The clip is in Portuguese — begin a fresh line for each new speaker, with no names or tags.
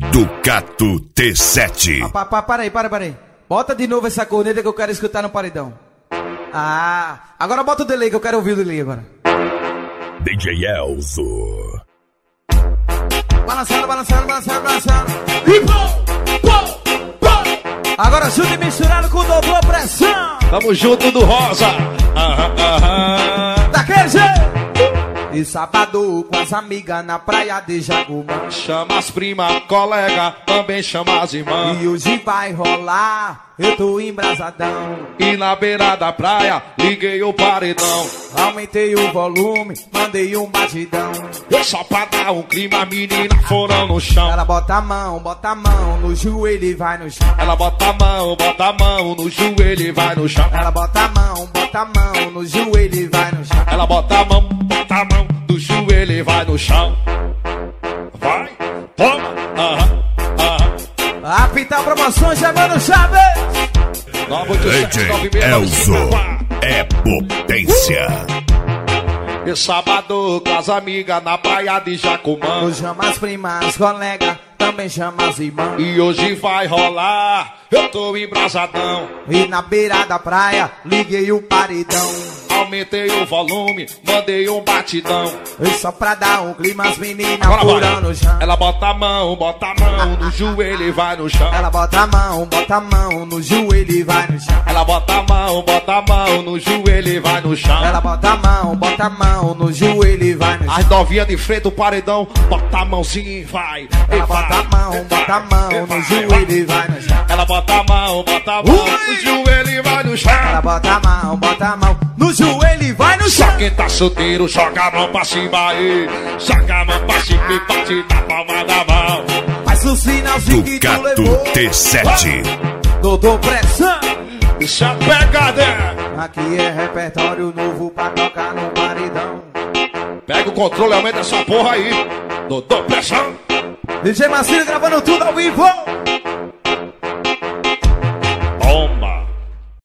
Ducato T7.
Para aí. Bota de novo essa corneta que eu quero escutar no paredão. Agora bota o delay que eu quero ouvir o delay agora.
DJ Elzo.
Balançando. Agora junto e misturado com dobrou pressão.
Tamo junto do Rosa.
Daquele jeito. E sábado com as amigas na praia de Jacumã.
Chama as primas, colega, também chama as irmãs.
E hoje vai rolar, eu tô embrasadão.
E na beira da praia, liguei o paredão.
Aumentei o volume, mandei um batidão.
Só pra dar um clima, a menina foram no chão.
Ela bota a mão no joelho e vai no chão.
Ela bota a mão no joelho e vai no chão.
Ela bota a mão no joelho e vai no chão.
Ela bota a mão do joelho e vai no chão. Vai, toma,
Apitar promoção, chamando chave.
DJ Elzo é potência.
E sábado com as amigas na praia de Jacumã.
Eu chamo as primas, colega, também chama as irmãs.
E hoje vai rolar, eu tô embrasadão.
E na beira da praia, liguei o paredão.
Aumentei o volume, mandei um batidão.
E só pra dar um clima, as meninas pulando no chão.
Ela bota a mão no joelho e vai no chão.
Ela bota a mão no joelho e vai no chão.
Ela bota a mão no joelho e vai no chão.
Ela bota a mão no joelho e vai no chão.
As novinhas de frente do paredão, bota a mãozinha e vai.
Ela bota a mão no joelho e vai no chão.
Ela bota a mão no joelho e vai no chão.
Ela bota a mão no joelho e vai no chão.
Só quem tá solteiro, joga a mão pra cima aí. Joga a mão pra cima e bate na palma da mão.
Faz o sinalzinho que tu levou.
Ducato T7.
Doutor Pressão.
Isso é pegada.
Aqui é repertório novo pra tocar no paredão.
Pega o controle, aumenta essa porra aí. Doutor Pressão.
DJ Marcinho gravando tudo ao vivo.